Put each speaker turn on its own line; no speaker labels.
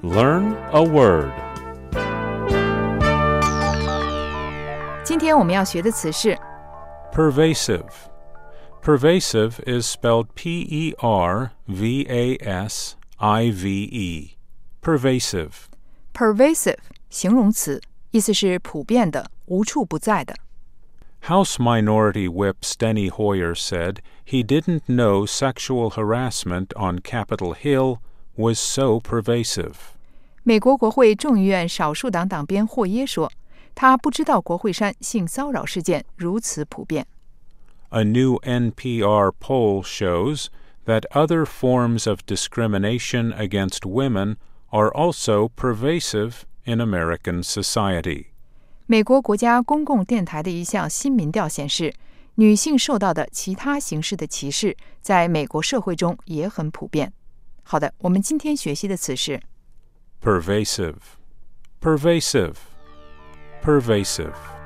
Learn a word.
今天我们要学的词是
Pervasive. Pervasive is spelled P-E-R-V-A-S-I-V-E. Pervasive.
pervasive 形容词，意思是普遍的、无处不在的。
House Minority Whip Steny Hoyer said he didn't know sexual harassment on Capitol Hill was so pervasive.
美国国会众议院少数党党鞭霍耶说，他不知道国会山性骚扰事件如此普遍。
A new NPR poll shows that other forms of discrimination against women are also pervasive in American society.
美国国家公共电台的一项新民调显示，女性受到的其他形式的歧视在美国社会中也很普遍。好的，我们今天学习的词是
Pervasive. Pervasive. Pervasive.